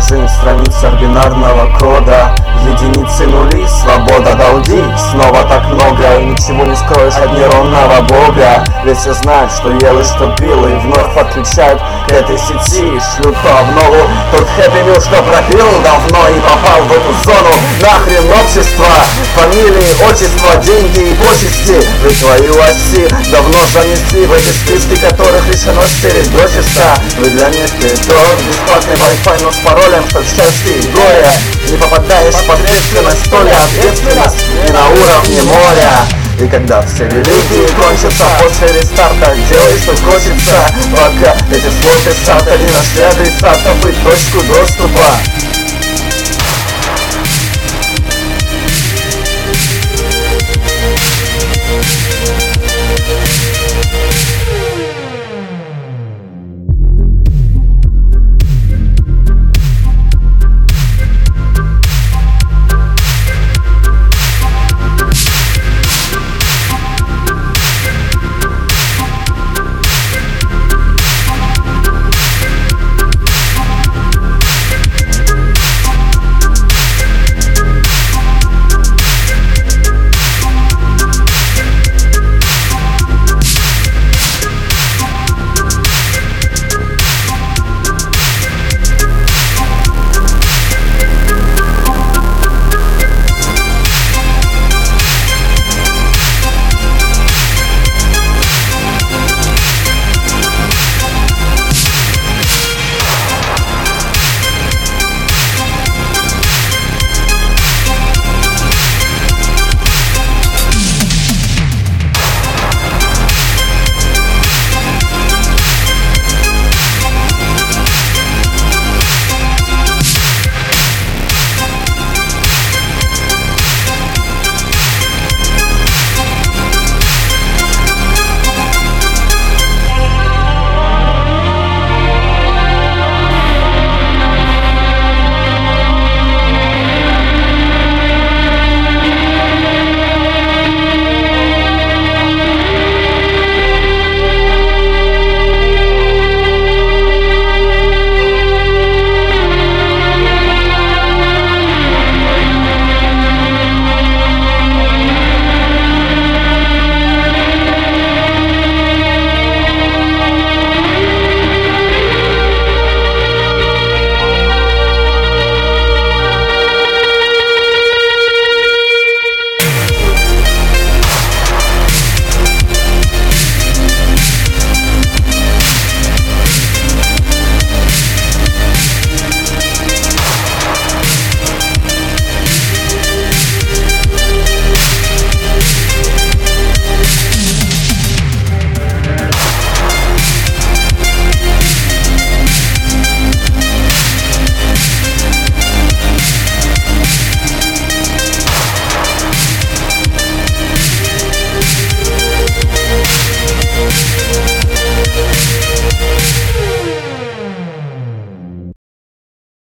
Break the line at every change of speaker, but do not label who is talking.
жизнь в страницах бинарного кода. Единицы, нули, свобода, долги. Снова так много, и ничего не скроешь от нейронного бога. Ведь все знают, что ел и что пил, и вновь подключают к этой сети. Шлют то обнову, тот хэппи мил, что пропил давно и попал в эту зону. Нахрен общество, фамилии, отчества, деньги и почести. Вы твою оси давно занесли в эти списки, которых лишено передочества. Вы для них передок, бесплатный Wi-Fi, но с паролем, что к счастью и горе. Не попадаешь под ответственность, то ли ответственность не на уровне моря. И когда все религии кончатся после рестарта, делай, что хочется, пока эти слоты старта не нашли адресата, быть точку доступа.